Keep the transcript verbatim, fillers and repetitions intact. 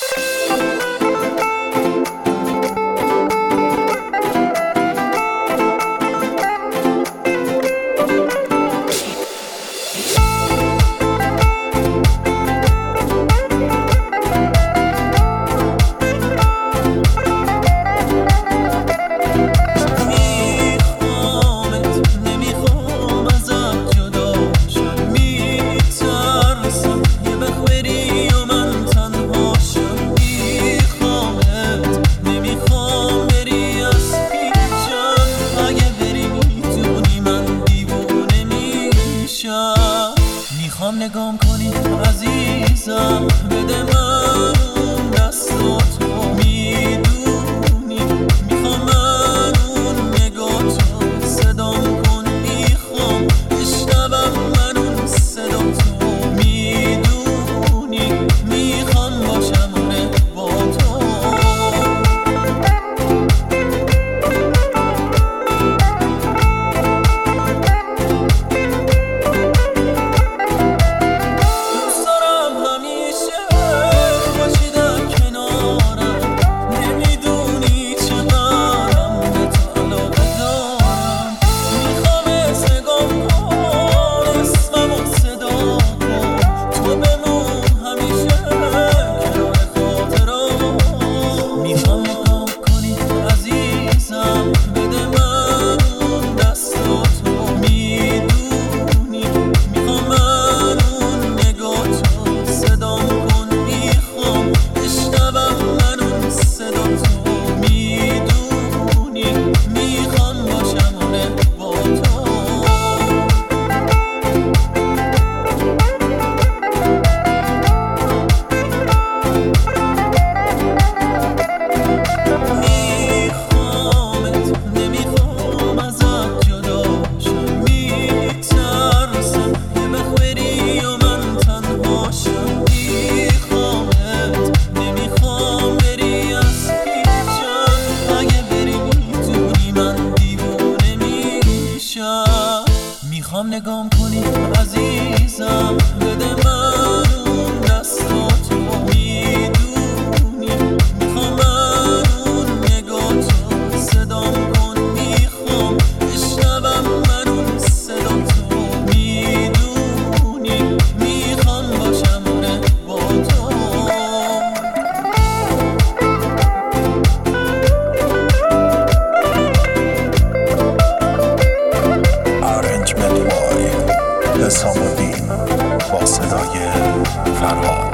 میخوام نگام کنی عزیزم، بده من اون دست و تو میدونی میخوام من اون نگاه تو صدام کن، میخوام بشنوم من اون صدا تو میدونی میخوام باشم اونه با تو. میخوام نگام کنی عزیزم، بده من اون دست و تو میدونی میخوام من اون نگاه تو صدام کن، میخوام بشنوم من اون صدا تو میدونی میخوام باشم اونه با تو. حسام الدین با صدای فرهاد.